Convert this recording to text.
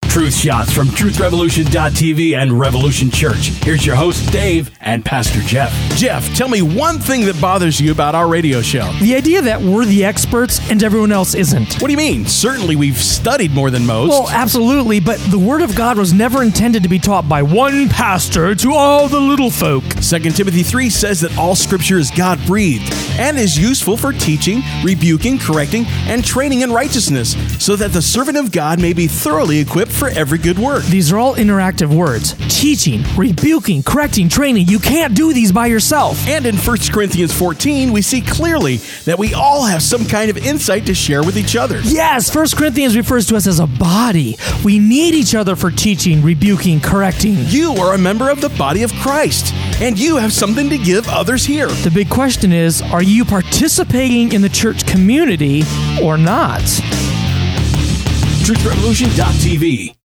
Truth shots from TruthRevolution.tv and Revolution Church. Here's your host, Dave, and Pastor Jeff. Jeff, tell me one thing that bothers you about our radio show. The idea that we're the experts and everyone else isn't. What do you mean? Certainly we've studied more than most. Well, absolutely, but the Word of God was never intended to be taught by one pastor to all the little folk. 2 Timothy 3 says that all Scripture is God-breathed and is useful for teaching, rebuking, correcting, and training in righteousness, so that the servant of God may be thoroughly equipped for every good work. These are all interactive words. Teaching, rebuking, correcting, training. You can't do these by yourself. And in 1 Corinthians 14, we see clearly that we all have some kind of insight to share with each other. Yes, 1 Corinthians refers to us as a body. We need each other for teaching, rebuking, correcting. You are a member of the body of Christ, and you have something to give others here. The big question is, are you participating in the church community or not? TruthRevolution.tv